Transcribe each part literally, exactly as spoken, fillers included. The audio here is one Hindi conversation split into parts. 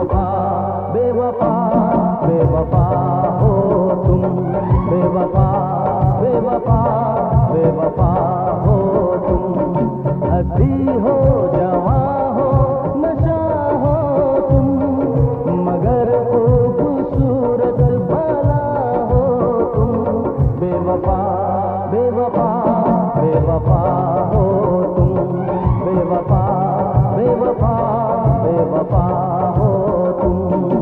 बेवफा बेवफा बेवफा हो तुम, बेवफा बेवफा बेवफा हो तुम। हंसी हो जवां हो नशा हो तुम, मगर खूबसूरत भला हो तुम। बेवफा बेवफा बेवफा हो तुम, बेवफा बेवफा बेवफा हो तुम।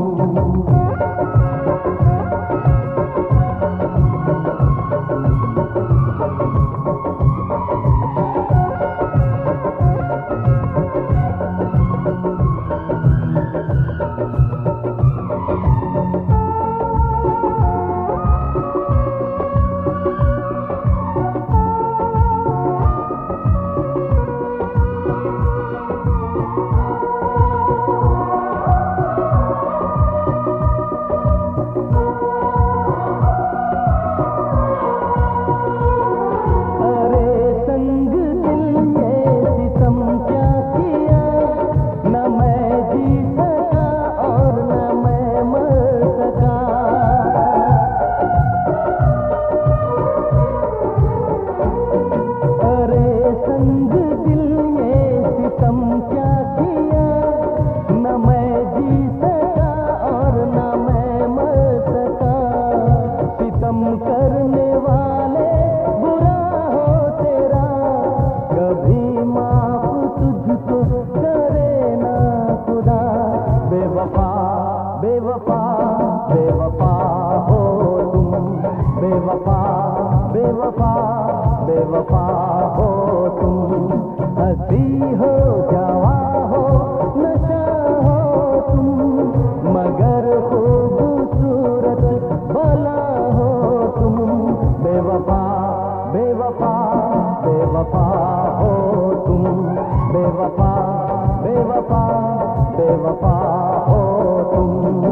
करने वाले बुरा हो तेरा, कभी माफ तुझको करे ना खुदा। बेवफा बेवफा बेवफा हो तुम, बेवफा बेवफा बेवफा हो तुम। हंसी हो जवां हो नशा हो तुम, मगर खूबसूरत भला हो तुम। बेवफा बेवफा बेवफा हो तुम, बेवफा बेवफा बेवफा हो तुम।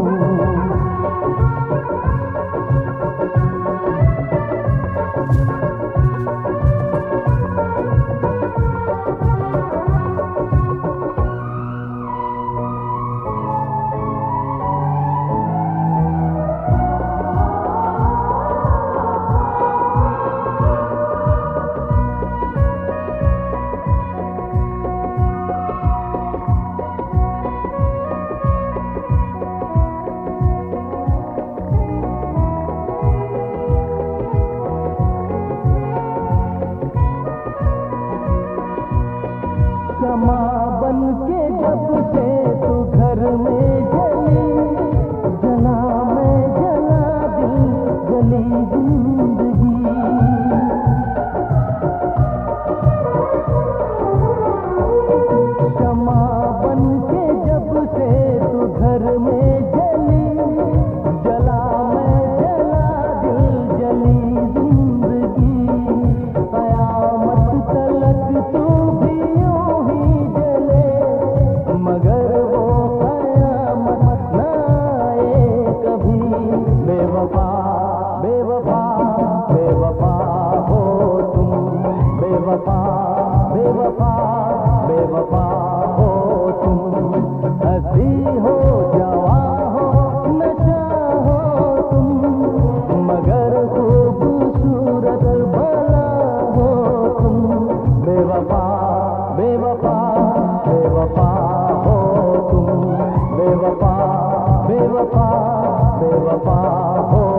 क्षमा बन के जब से तू घर में जली, जला मैं जला दिल जली जिंदगी। क्षमा बन के जब से तू घर में जली, जला मैं जला दिल जली जिंदगी। कयामत तलक तू भी मगर वो कयामत ना आए कभी। बेवफा बेवफा बेवफा हो तुम, बेवफा बेवफा बेवफा हो तुम। हंसी हो जवां हो नशा हो तुम, मगर खूबसूरत भला हो तुम। बेवफा बेवफा बेवफा हो तुम, बेवफा बेवफा बेवफा हो